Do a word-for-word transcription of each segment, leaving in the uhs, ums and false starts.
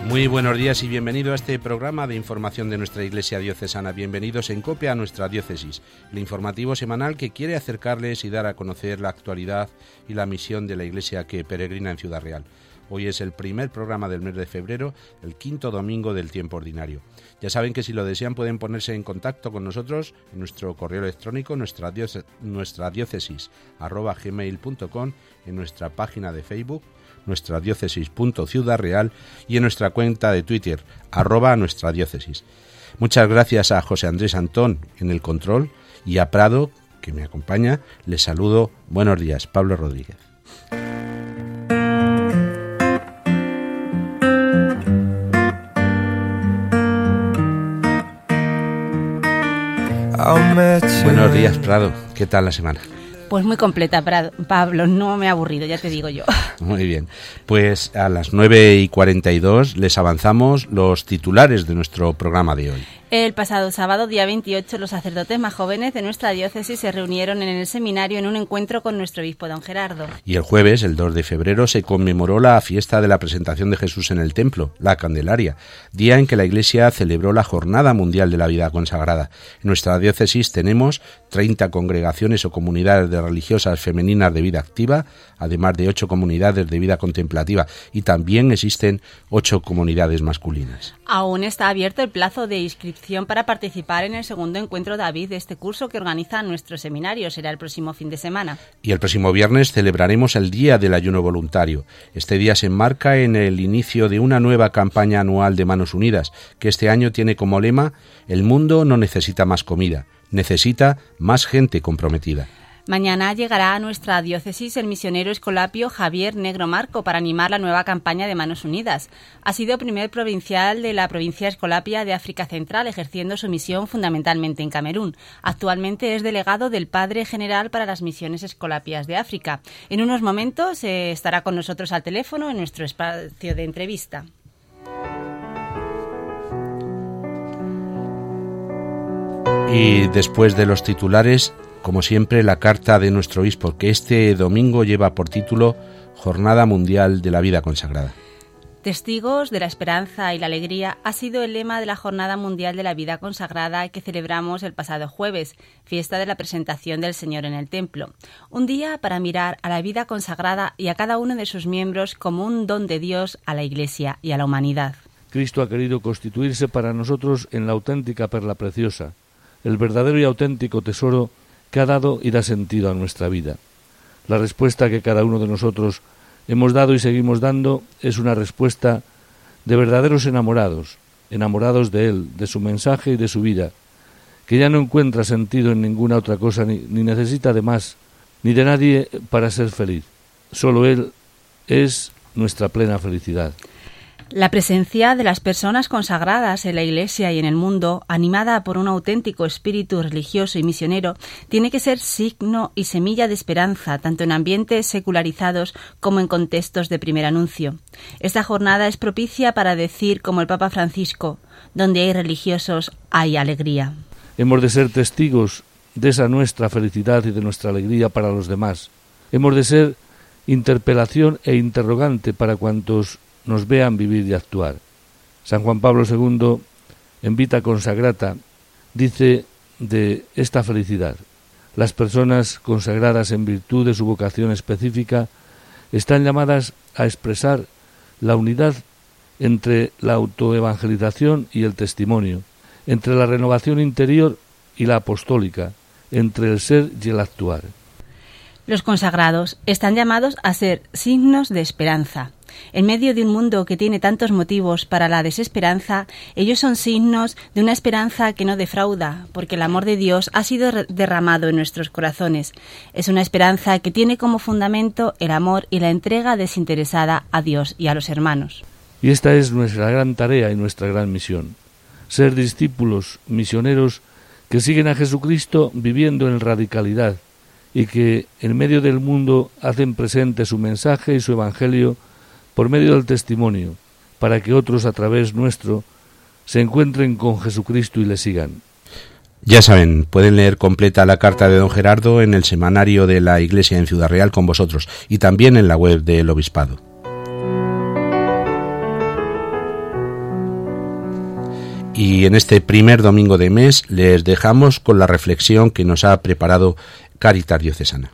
Muy buenos días y bienvenido a este programa de información de nuestra Iglesia Diocesana. Bienvenidos en COPE a nuestra diócesis, el informativo semanal que quiere acercarles y dar a conocer la actualidad y la misión de la Iglesia que peregrina en Ciudad Real. Hoy es el primer programa del mes de febrero, el quinto domingo del tiempo ordinario. Ya saben que si lo desean pueden ponerse en contacto con nosotros en nuestro correo electrónico, nuestra, diócesis, nuestra diócesis arroba gmail punto com, en nuestra página de Facebook, nuestra diócesis punto ciudad real, y en nuestra cuenta de Twitter, arroba nuestra diócesis. Muchas gracias a José Andrés Antón en el control y a Prado, que me acompaña. Les saludo. Buenos días, Pablo Rodríguez. Buenos días, Prado. ¿Qué tal la semana? Pues muy completa, Pablo, no me he aburrido, ya te digo yo. Muy bien, pues a las nueve y cuarenta y dos les avanzamos los titulares de nuestro programa de hoy. El pasado sábado, día veintiocho, los sacerdotes más jóvenes de nuestra diócesis se reunieron en el seminario en un encuentro con nuestro obispo don Gerardo. Y el jueves, el dos de febrero, se conmemoró la fiesta de la presentación de Jesús en el templo, la Candelaria, día en que la Iglesia celebró la Jornada Mundial de la Vida Consagrada. En nuestra diócesis tenemos treinta congregaciones o comunidades de religiosas femeninas de vida activa, además de ocho comunidades de vida contemplativa, y también existen ocho comunidades masculinas. Aún está abierto el plazo de inscripción para participar en el segundo encuentro David de este curso que organiza nuestro seminario. Será el próximo fin de semana. Y el próximo viernes celebraremos el Día del Ayuno Voluntario. Este día se enmarca en el inicio de una nueva campaña anual de Manos Unidas, que este año tiene como lema: el mundo no necesita más comida, necesita más gente comprometida. Mañana llegará a nuestra diócesis el misionero escolapio Javier Negro Marco para animar la nueva campaña de Manos Unidas. Ha sido primer provincial de la provincia escolapia de África Central, ejerciendo su misión fundamentalmente en Camerún. Actualmente es delegado del Padre General para las Misiones Escolapias de África. En unos momentos eh, estará con nosotros al teléfono en nuestro espacio de entrevista. Y después de los titulares, como siempre, la carta de nuestro obispo, que este domingo lleva por título Jornada Mundial de la Vida Consagrada. Testigos de la esperanza y la alegría ha sido el lema de la Jornada Mundial de la Vida Consagrada que celebramos el pasado jueves, fiesta de la presentación del Señor en el templo. Un día para mirar a la vida consagrada y a cada uno de sus miembros como un don de Dios a la Iglesia y a la humanidad. Cristo ha querido constituirse para nosotros en la auténtica perla preciosa, el verdadero y auténtico tesoro que ha dado y da sentido a nuestra vida. La respuesta que cada uno de nosotros hemos dado y seguimos dando es una respuesta de verdaderos enamorados, enamorados de Él, de su mensaje y de su vida, que ya no encuentra sentido en ninguna otra cosa, ni, ni necesita de más, ni de nadie para ser feliz. Solo Él es nuestra plena felicidad. La presencia de las personas consagradas en la Iglesia y en el mundo, animada por un auténtico espíritu religioso y misionero, tiene que ser signo y semilla de esperanza, tanto en ambientes secularizados como en contextos de primer anuncio. Esta jornada es propicia para decir, como el Papa Francisco, donde hay religiosos, hay alegría. Hemos de ser testigos de esa nuestra felicidad y de nuestra alegría para los demás. Hemos de ser interpelación e interrogante para cuantos nos vean vivir y actuar. San Juan Pablo segundo, en Vita Consagrata, dice de esta felicidad: las personas consagradas en virtud de su vocación específica están llamadas a expresar la unidad entre la autoevangelización y el testimonio, entre la renovación interior y la apostólica, entre el ser y el actuar. Los consagrados están llamados a ser signos de esperanza. En medio de un mundo que tiene tantos motivos para la desesperanza, ellos son signos de una esperanza que no defrauda, porque el amor de Dios ha sido derramado en nuestros corazones. Es una esperanza que tiene como fundamento el amor y la entrega desinteresada a Dios y a los hermanos. Y esta es nuestra gran tarea y nuestra gran misión: ser discípulos misioneros que siguen a Jesucristo viviendo en radicalidad y que en medio del mundo hacen presente su mensaje y su evangelio por medio del testimonio, para que otros a través nuestro se encuentren con Jesucristo y le sigan. Ya saben, pueden leer completa la carta de don Gerardo en el semanario de la Iglesia en Ciudad Real con vosotros y también en la web del Obispado. Y en este primer domingo de mes les dejamos con la reflexión que nos ha preparado Cáritas Diocesana.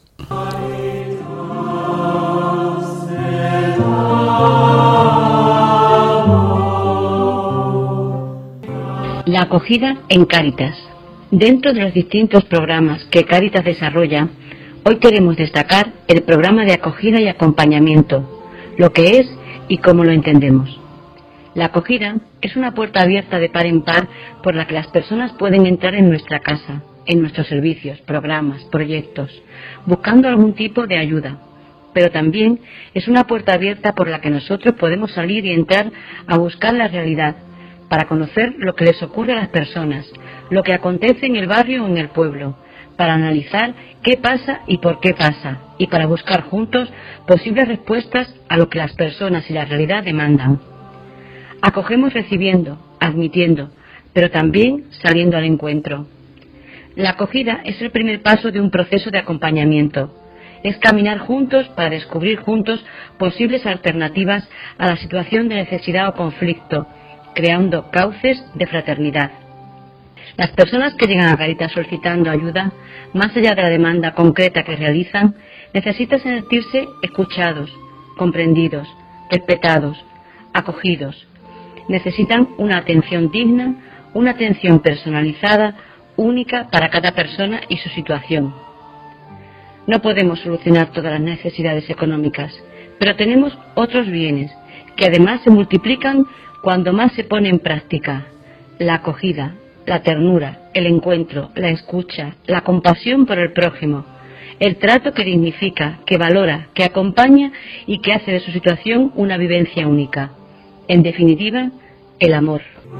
La acogida en Cáritas. Dentro de los distintos programas que Cáritas desarrolla, hoy queremos destacar el programa de acogida y acompañamiento, lo que es y cómo lo entendemos. La acogida es una puerta abierta de par en par por la que las personas pueden entrar en nuestra casa, en nuestros servicios, programas, proyectos, buscando algún tipo de ayuda. Pero también es una puerta abierta por la que nosotros podemos salir y entrar a buscar la realidad, para conocer lo que les ocurre a las personas, lo que acontece en el barrio o en el pueblo, para analizar qué pasa y por qué pasa, y para buscar juntos posibles respuestas a lo que las personas y la realidad demandan. Acogemos recibiendo, admitiendo, pero también saliendo al encuentro. La acogida es el primer paso de un proceso de acompañamiento. Es caminar juntos para descubrir juntos posibles alternativas a la situación de necesidad o conflicto, creando cauces de fraternidad. Las personas que llegan a Cáritas solicitando ayuda, más allá de la demanda concreta que realizan, necesitan sentirse escuchados, comprendidos, respetados, acogidos. Necesitan una atención digna, una atención personalizada, única para cada persona y su situación. No podemos solucionar todas las necesidades económicas, pero tenemos otros bienes que además se multiplican cuando más se pone en práctica: la acogida, la ternura, el encuentro, la escucha, la compasión por el prójimo, el trato que dignifica, que valora, que acompaña y que hace de su situación una vivencia única. En definitiva, el amor.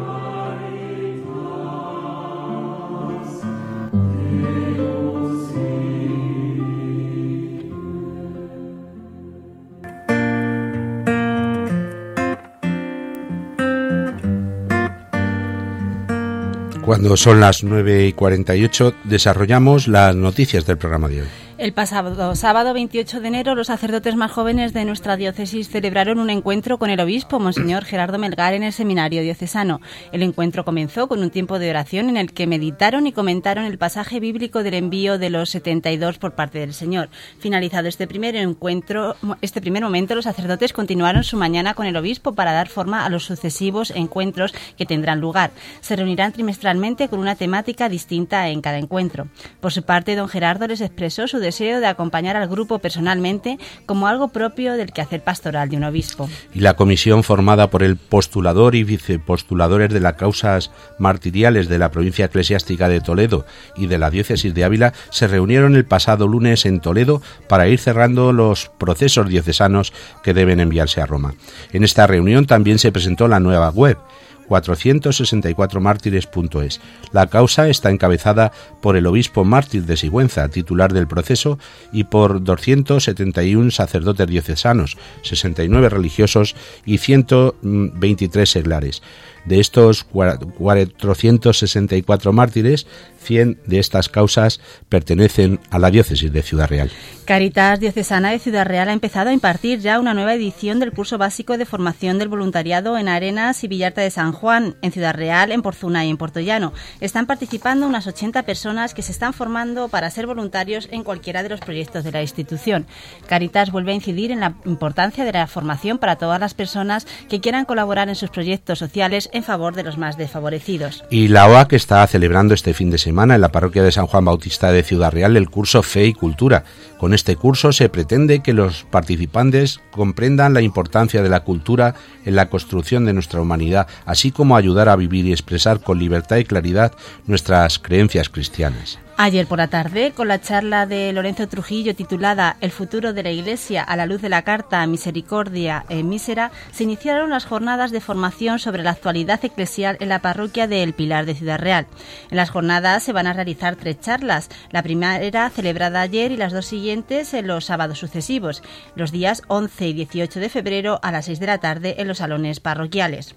Cuando son las nueve y cuarenta y ocho, desarrollamos las noticias del programa de hoy. El pasado sábado veintiocho de enero, los sacerdotes más jóvenes de nuestra diócesis celebraron un encuentro con el obispo, Monseñor Gerardo Melgar, en el seminario diocesano. El encuentro comenzó con un tiempo de oración en el que meditaron y comentaron el pasaje bíblico del envío de los setenta y dos por parte del Señor. Finalizado este primer encuentro, este primer momento, los sacerdotes continuaron su mañana con el obispo para dar forma a los sucesivos encuentros que tendrán lugar. Se reunirán trimestralmente con una temática distinta en cada encuentro. Por su parte, don Gerardo les expresó su deseo de acompañar al grupo personalmente como algo propio del quehacer pastoral de un obispo. Y la comisión formada por el postulador y vicepostuladores de las causas martiriales de la provincia eclesiástica de Toledo y de la diócesis de Ávila se reunieron el pasado lunes en Toledo para ir cerrando los procesos diocesanos que deben enviarse a Roma. En esta reunión también se presentó la nueva web, cuatrocientos sesenta y cuatro mártires punto es. La causa está encabezada por el obispo mártir de Sigüenza, titular del proceso, y por doscientos setenta y uno sacerdotes diocesanos, sesenta y nueve religiosos y ciento veintitrés seglares. De estos cuatrocientos sesenta y cuatro mártires, cien de estas causas pertenecen a la diócesis de Ciudad Real. Cáritas Diocesana de Ciudad Real ha empezado a impartir ya una nueva edición del curso básico de formación del voluntariado en Arenas y Villarta de San Juan, en Ciudad Real, en Porzuna y en Puertollano. Están participando unas ochenta personas que se están formando para ser voluntarios en cualquiera de los proyectos de la institución. Cáritas vuelve a incidir en la importancia de la formación para todas las personas que quieran colaborar en sus proyectos sociales en favor de los más desfavorecidos. Y la O A C está celebrando este fin de semana en la parroquia de San Juan Bautista de Ciudad Real el curso Fe y Cultura. Con este curso se pretende que los participantes comprendan la importancia de la cultura en la construcción de nuestra humanidad, así como ayudar a vivir y expresar con libertad y claridad nuestras creencias cristianas. Ayer por la tarde, con la charla de Lorenzo Trujillo titulada El futuro de la Iglesia a la luz de la Carta Misericordia e Mísera, se iniciaron las jornadas de formación sobre la actualidad eclesial en la parroquia de El Pilar de Ciudad Real. En las jornadas se van a realizar tres charlas, la primera celebrada ayer y las dos siguientes en los sábados sucesivos, los días once y dieciocho de febrero a las seis de la tarde en los salones parroquiales.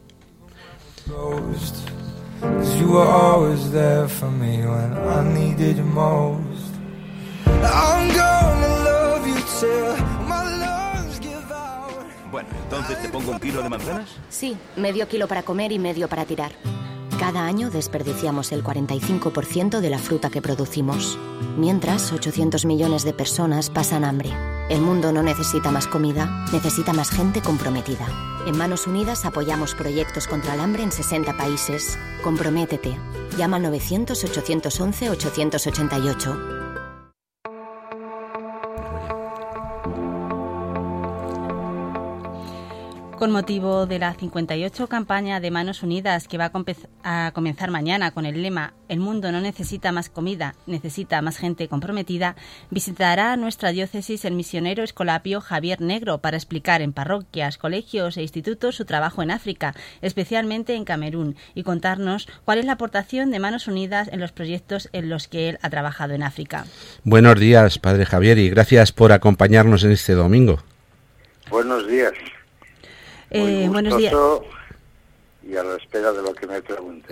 You were always there for me when I needed you most. I'm gonna love you till my lungs give out. Bueno, entonces te pongo un kilo de manzanas. Sí, medio kilo para comer y medio para tirar. Cada año desperdiciamos el cuarenta y cinco por ciento de la fruta que producimos. Mientras, ochocientos millones de personas pasan hambre. El mundo no necesita más comida, necesita más gente comprometida. En Manos Unidas apoyamos proyectos contra el hambre en sesenta países. Comprométete. Llama al novecientos, ochocientos once, ochocientos ochenta y ocho. Con motivo de la cincuenta y ocho campaña de Manos Unidas que va a, compe- a comenzar mañana con el lema "El mundo no necesita más comida, necesita más gente comprometida", visitará nuestra diócesis el misionero escolapio Javier Negro para explicar en parroquias, colegios e institutos su trabajo en África, especialmente en Camerún, y contarnos cuál es la aportación de Manos Unidas en los proyectos en los que él ha trabajado en África. Buenos días, Padre Javier, y gracias por acompañarnos en este domingo. Buenos días. Eh, buenos días. Y a la espera de lo que me pregunten.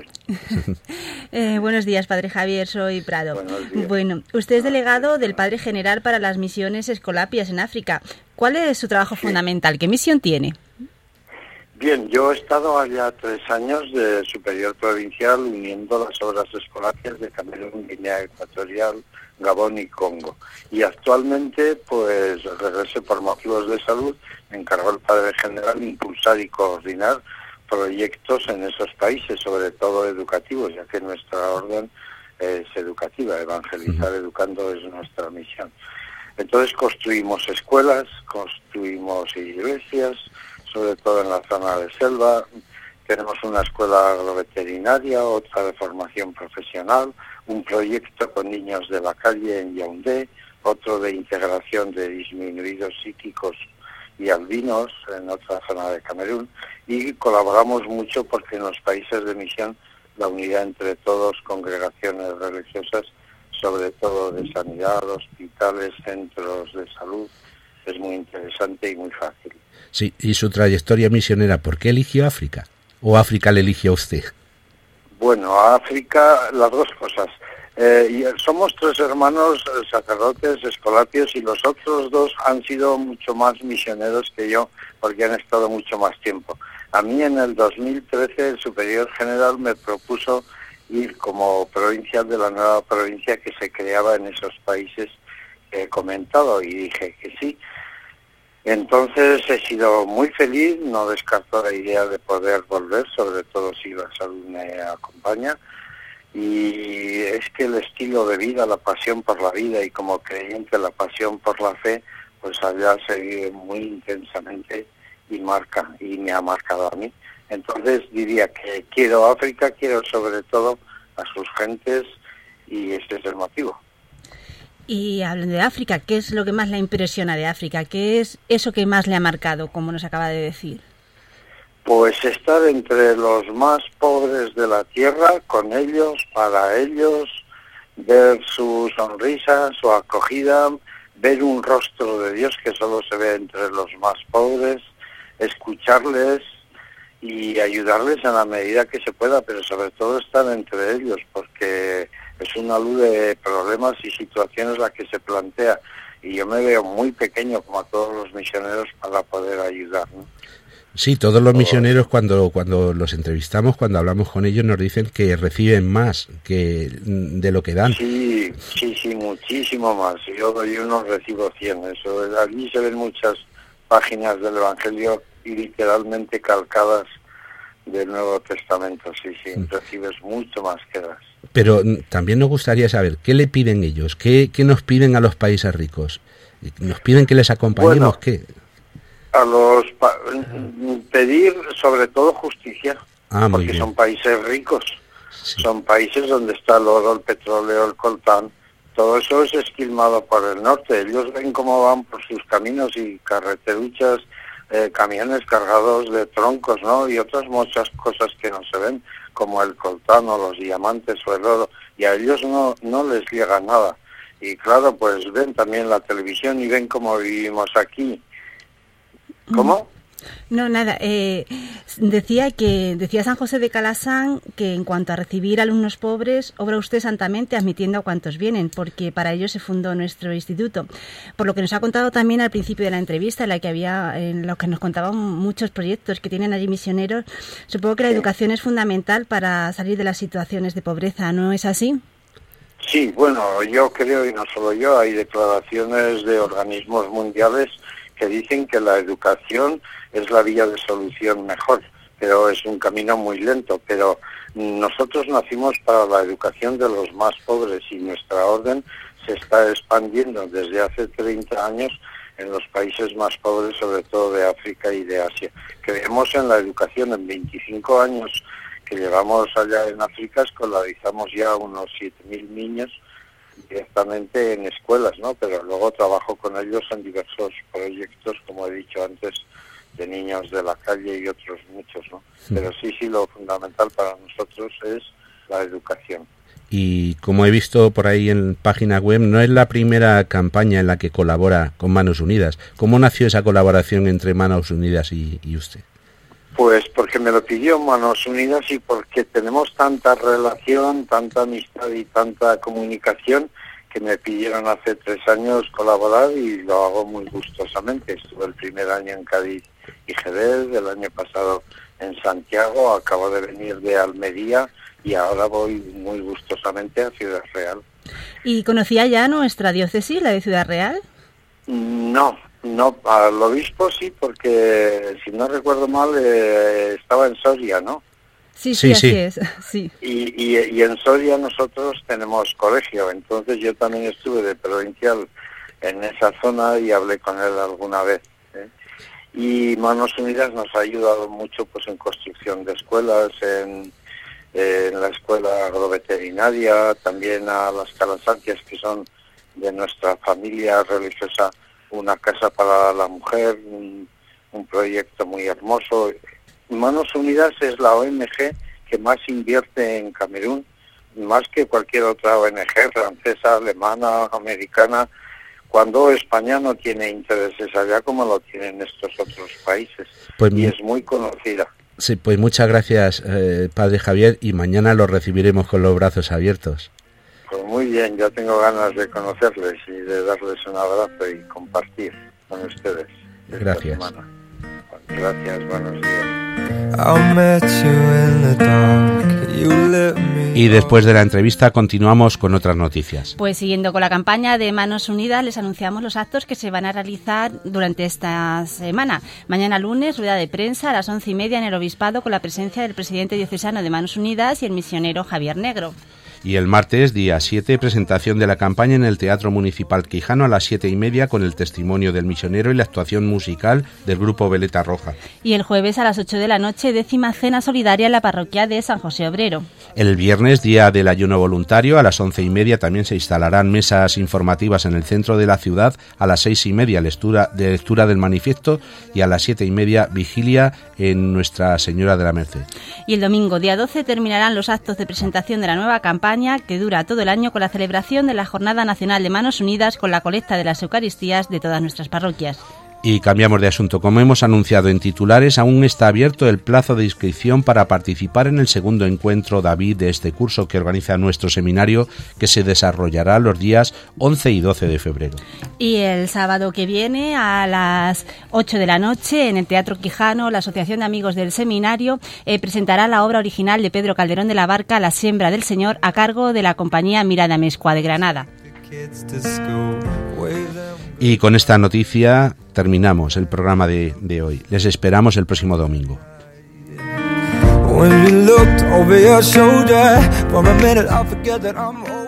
eh, buenos días, Padre Javier, soy Prado. Buenos días. Bueno, usted es delegado del Padre General para las misiones escolapias en África. ¿Cuál es su trabajo sí. fundamental? ¿Qué misión tiene? Bien, yo he estado allá tres años de superior provincial uniendo las obras escolapias de Camerún, Guinea Ecuatorial, Gabón y Congo. Y actualmente, pues, regresé por motivos de salud, me encargó el Padre General impulsar y coordinar proyectos en esos países, sobre todo educativos, ya que nuestra orden es educativa, evangelizar educando es nuestra misión. Entonces construimos escuelas, construimos iglesias, sobre todo en la zona de selva. Tenemos una escuela agroveterinaria, otra de formación profesional, un proyecto con niños de la calle en Yaoundé, otro de integración de disminuidos psíquicos y albinos en otra zona de Camerún, y colaboramos mucho porque en los países de misión la unidad entre todos, congregaciones religiosas, sobre todo de sanidad, hospitales, centros de salud, es muy interesante y muy fácil. Sí, y su trayectoria misionera, ¿por qué eligió África? ¿O África le eligió a usted? Bueno, África, las dos cosas. Eh, y somos tres hermanos sacerdotes, escolapios, y los otros dos han sido mucho más misioneros que yo, porque han estado mucho más tiempo. A mí en el dos mil trece el Superior General me propuso ir como provincial de la nueva provincia que se creaba en esos países que he comentado, y dije que sí. Entonces he sido muy feliz, no descarto la idea de poder volver, sobre todo si la salud me acompaña. Y es que el estilo de vida, la pasión por la vida y como creyente la pasión por la fe, pues allá se vive muy intensamente y marca, y me ha marcado a mí. Entonces diría que quiero África, quiero sobre todo a sus gentes, y este es el motivo. Y hablando de África, ¿qué es lo que más le impresiona de África? ¿Qué es eso que más le ha marcado, como nos acaba de decir? Pues estar entre los más pobres de la tierra, con ellos, para ellos, ver su sonrisa, su acogida, ver un rostro de Dios que solo se ve entre los más pobres, escucharles y ayudarles en la medida que se pueda, pero sobre todo estar entre ellos, porque es una luz de problemas y situaciones la que se plantea, y yo me veo muy pequeño, como a todos los misioneros, para poder ayudar, ¿no? Sí, todos los misioneros cuando cuando los entrevistamos, cuando hablamos con ellos, nos dicen que reciben más que de lo que dan. Sí, sí, sí, muchísimo más. Yo doy uno, recibo cien. Eso, allí se ven muchas páginas del Evangelio literalmente calcadas del Nuevo Testamento. Sí, sí, mm. recibes mucho más que das. Pero también nos gustaría saber, ¿qué le piden ellos? ¿Qué, qué nos piden a los países ricos? ¿Nos piden que les acompañemos? Bueno, ¿qué? A los pa- pedir sobre todo justicia, ah, porque bien. son países ricos, sí. Son países donde está el oro, el petróleo, el coltán, todo eso es esquilmado por el norte. Ellos ven cómo van por sus caminos y carreteruchas, eh, camiones cargados de troncos, ¿no? Y otras muchas cosas que no se ven, como el coltán o los diamantes o el oro, y a ellos no, no les llega nada. Y claro, pues ven también la televisión y ven cómo vivimos aquí. ¿Cómo? No, nada. Eh, decía que decía San José de Calasán que en cuanto a recibir alumnos pobres, obra usted santamente admitiendo a cuantos vienen, porque para ello se fundó nuestro instituto. Por lo que nos ha contado también al principio de la entrevista, en la que había, en lo que nos contaban muchos proyectos que tienen allí misioneros, supongo que la educación es fundamental para salir de las situaciones de pobreza, ¿no es así? Sí, bueno, yo creo, y no solo yo, hay declaraciones de organismos mundiales que dicen que la educación es la vía de solución mejor, pero es un camino muy lento. Pero nosotros nacimos para la educación de los más pobres y nuestra orden se está expandiendo desde hace treinta años en los países más pobres, sobre todo de África y de Asia. Creemos en la educación. En veinticinco años que llevamos allá en África escolarizamos ya unos siete mil niños directamente en escuelas, ¿no? Pero luego trabajo con ellos en diversos proyectos, como he dicho antes, de niños de la calle y otros muchos, ¿no? Sí. Pero sí, sí, lo fundamental para nosotros es la educación. Y como he visto por ahí en página web, no es la primera campaña en la que colabora con Manos Unidas. ¿Cómo nació esa colaboración entre Manos Unidas y, y usted? Pues porque me lo pidió Manos Unidas y porque tenemos tanta relación, tanta amistad y tanta comunicación que me pidieron hace tres años colaborar y lo hago muy gustosamente. Estuve el primer año en Cádiz y Jerez, el año pasado en Santiago, acabo de venir de Almería y ahora voy muy gustosamente a Ciudad Real. ¿Y conocía ya nuestra diócesis, la de Ciudad Real? No. No, al obispo sí, porque si no recuerdo mal eh, estaba en Soria, ¿no? Sí, sí, sí, así es. Sí. Y, y, y en Soria nosotros tenemos colegio, entonces yo también estuve de provincial en esa zona y hablé con él alguna vez. ¿eh? Y Manos Unidas nos ha ayudado mucho pues en construcción de escuelas, en, eh, en la escuela agroveterinaria, también a las calasantias que son de nuestra familia religiosa, una casa para la mujer, un, un proyecto muy hermoso. Manos Unidas es la O N G que más invierte en Camerún, más que cualquier otra O N G, francesa, alemana, americana, cuando España no tiene intereses allá como lo tienen estos otros países. Pues, y es muy conocida. Sí, pues muchas gracias, eh, Padre Javier, y mañana los recibiremos con los brazos abiertos. Pues muy bien, ya tengo ganas de conocerles y de darles un abrazo y compartir con ustedes. Gracias. Gracias, buenos días. Y después de la entrevista continuamos con otras noticias. Pues siguiendo con la campaña de Manos Unidas, les anunciamos los actos que se van a realizar durante esta semana. Mañana lunes, rueda de prensa a las once y media en el Obispado con la presencia del presidente diocesano de Manos Unidas y el misionero Javier Negro. Y el martes, día siete, presentación de la campaña en el Teatro Municipal Quijano a las siete y media con el testimonio del misionero y la actuación musical del grupo Veleta Roja. Y el jueves a las ocho de la noche, décima cena solidaria en la parroquia de San José Obrero. El viernes, día del ayuno voluntario, a las once y media también se instalarán mesas informativas en el centro de la ciudad. A las seis y media, lectura, de lectura del manifiesto y a las siete y media, vigilia en Nuestra Señora de la Merced. Y el domingo, día doce, terminarán los actos de presentación de la nueva campaña que dura todo el año con la celebración de la Jornada Nacional de Manos Unidas con la colecta de las Eucaristías de todas nuestras parroquias. Y cambiamos de asunto. Como hemos anunciado en titulares, aún está abierto el plazo de inscripción para participar en el segundo encuentro David de este curso que organiza nuestro seminario, que se desarrollará los días once y doce de febrero. Y el sábado que viene a las ocho de la noche en el Teatro Quijano, la Asociación de Amigos del Seminario eh, presentará la obra original de Pedro Calderón de la Barca, La Siembra del Señor, a cargo de la compañía Mirada Mezcua de Granada. Y con esta noticia terminamos el programa de, de hoy. Les esperamos el próximo domingo. When you looked over your shoulder, for a minute I forget that I'm